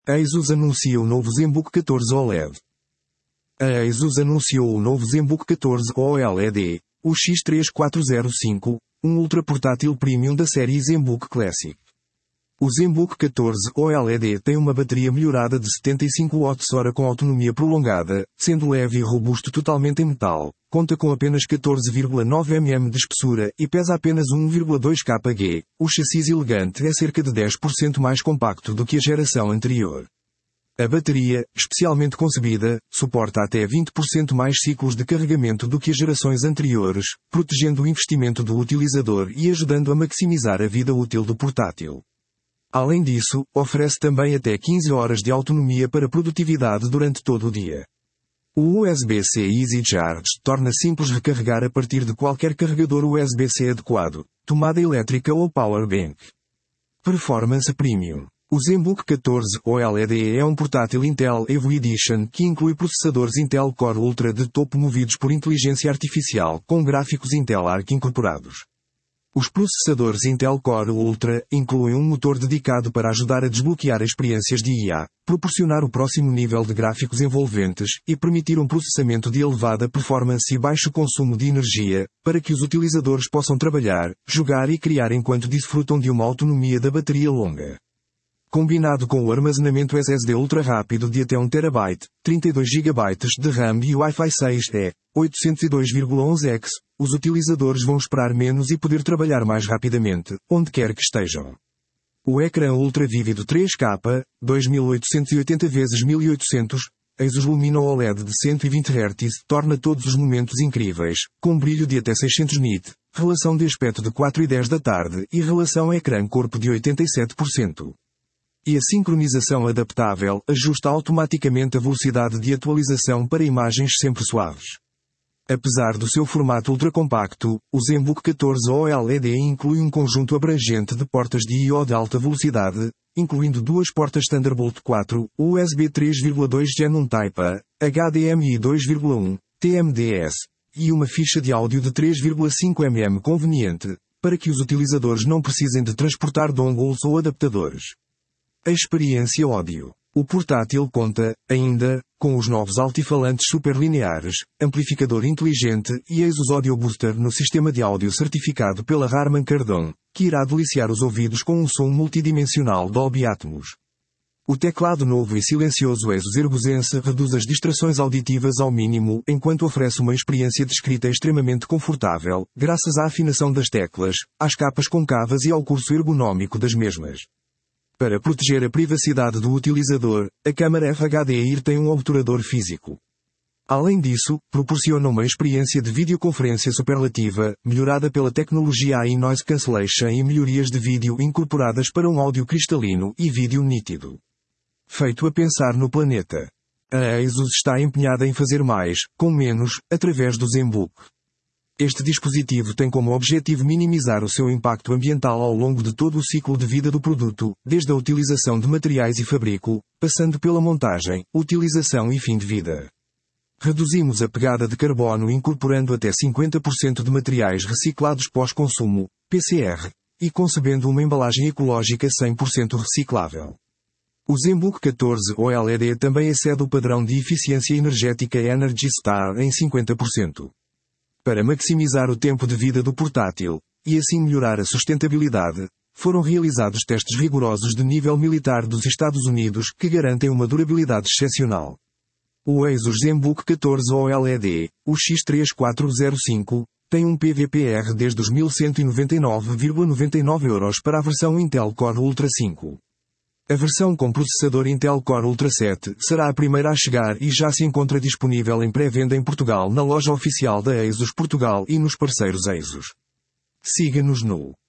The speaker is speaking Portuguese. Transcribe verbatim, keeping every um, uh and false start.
A ASUS anuncia o novo ZenBook catorze O L E D. A ASUS anunciou o novo ZenBook catorze O L E D, o X três quatro zero cinco, um ultra portátil premium da série ZenBook Classic. O ZenBook catorze O L E D tem uma bateria melhorada de setenta e cinco watt-hora com autonomia prolongada, sendo leve e robusto totalmente em metal, conta com apenas catorze vírgula nove milímetros de espessura e pesa apenas um vírgula dois quilos. O chassi elegante é cerca de dez por cento mais compacto do que a geração anterior. A bateria, especialmente concebida, suporta até vinte por cento mais ciclos de carregamento do que as gerações anteriores, protegendo o investimento do utilizador e ajudando a maximizar a vida útil do portátil. Além disso, oferece também até quinze horas de autonomia para produtividade durante todo o dia. O U S B-C Easy Charge torna simples recarregar a partir de qualquer carregador U S B-C adequado, tomada elétrica ou power bank. Performance Premium. O ZenBook catorze O L E D é um portátil Intel Evo Edition que inclui processadores Intel Core Ultra de topo movidos por inteligência artificial com gráficos Intel Arc incorporados. Os processadores Intel Core Ultra incluem um motor dedicado para ajudar a desbloquear experiências de I A, proporcionar o próximo nível de gráficos envolventes e permitir um processamento de elevada performance e baixo consumo de energia, para que os utilizadores possam trabalhar, jogar e criar enquanto desfrutam de uma autonomia da bateria longa. Combinado com o armazenamento S S D ultra rápido de até um terabyte, trinta e dois gigabytes de RAM e Wi-Fi seis E, oitocentos e dois vírgula onze X, os utilizadores vão esperar menos e poder trabalhar mais rapidamente, onde quer que estejam. O ecrã ultra vívido três K, dois mil oitocentos e oitenta por mil e oitocentos, ASUS Lumina O L E D de cento e vinte hertz torna todos os momentos incríveis, com brilho de até seiscentos nits, relação de aspecto de quatro e dez da tarde e relação ecrã-corpo de oitenta e sete por cento. E a sincronização adaptável ajusta automaticamente a velocidade de atualização para imagens sempre suaves. Apesar do seu formato ultracompacto, o ZenBook catorze O L E D inclui um conjunto abrangente de portas de I O de alta velocidade, incluindo duas portas Thunderbolt quatro, U S B três vírgula dois Gen um Type A, H D M I dois vírgula um, T M D S, e uma ficha de áudio de três vírgula cinco milímetros conveniente, para que os utilizadores não precisem de transportar dongles ou adaptadores. A experiência áudio. O portátil conta, ainda, com os novos altifalantes superlineares, amplificador inteligente e ASUS Audio Booster no sistema de áudio certificado pela Harman Kardon, que irá deliciar os ouvidos com um som multidimensional Dolby Atmos. O teclado novo e silencioso ASUS Ergosense reduz as distrações auditivas ao mínimo enquanto oferece uma experiência de escrita extremamente confortável, graças à afinação das teclas, às capas concavas e ao curso ergonómico das mesmas. Para proteger a privacidade do utilizador, a câmara F H D I R tem um obturador físico. Além disso, proporciona uma experiência de videoconferência superlativa, melhorada pela tecnologia A I Noise Cancellation e melhorias de vídeo incorporadas para um áudio cristalino e vídeo nítido. Feito a pensar no planeta. A ASUS está empenhada em fazer mais, com menos, através do ZenBook. Este dispositivo tem como objetivo minimizar o seu impacto ambiental ao longo de todo o ciclo de vida do produto, desde a utilização de materiais e fabrico, passando pela montagem, utilização e fim de vida. Reduzimos a pegada de carbono incorporando até cinquenta por cento de materiais reciclados pós-consumo, P C R, e concebendo uma embalagem ecológica cem por cento reciclável. O ZenBook catorze O L E D também excede o padrão de eficiência energética Energy Star em cinquenta por cento. Para maximizar o tempo de vida do portátil, e assim melhorar a sustentabilidade, foram realizados testes rigorosos de nível militar dos Estados Unidos que garantem uma durabilidade excepcional. O ASUS ZenBook catorze O L E D, o X três quatro zero cinco, tem um P V P R desde os mil cento e noventa e nove vírgula noventa e nove euros para a versão Intel Core Ultra cinco. A versão com processador Intel Core Ultra sete será a primeira a chegar e já se encontra disponível em pré-venda em Portugal na loja oficial da ASUS Portugal e nos parceiros ASUS. Siga-nos no